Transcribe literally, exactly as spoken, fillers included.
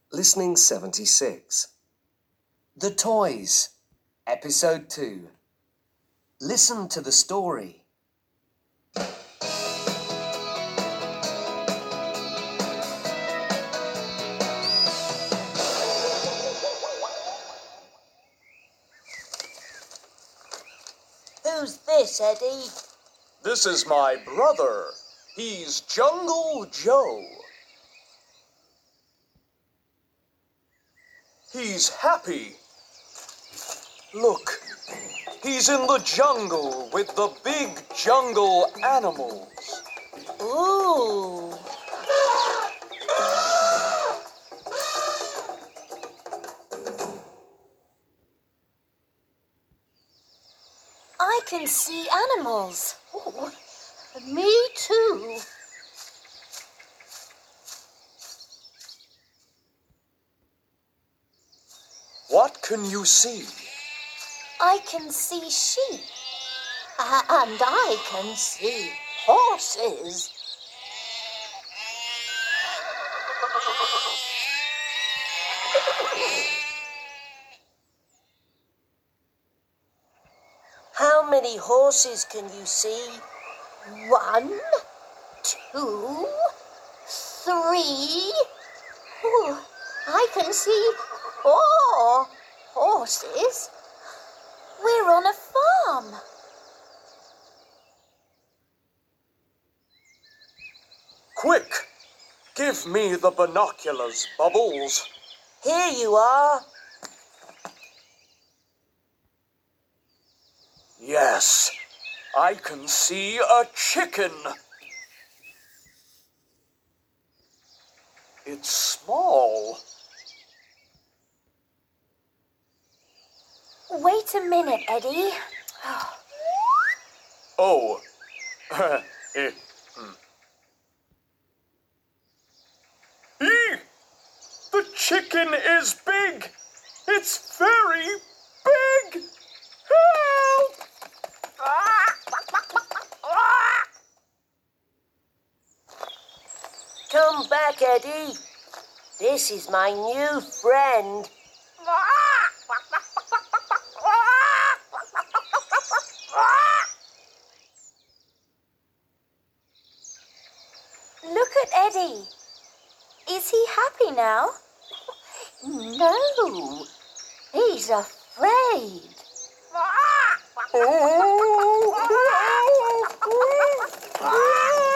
Listening seventy-six. The Toys, Episode two. Listen to the story. Who's this, Eddie? This is my brother. He's Jungle Joe. He's happy. Look, he's in the jungle with the big jungle animals. Ooh. I can see animals. Ooh, me too. What can you see? I can see sheep. Uh, and I can see horses. How many horses can you see? One, two, three. Ooh, I can see four horses. We're on a farm. Quick, give me the binoculars, Bubbles. Here you are. Yes, I can see a chicken. It's small. Wait a minute, Eddie. Oh, eh, hmm. Eee! The chicken is big! It's very big! Help! Come back, Eddie. This is my new friend. Look at Eddie. Is he happy now? No, he's afraid. Oh!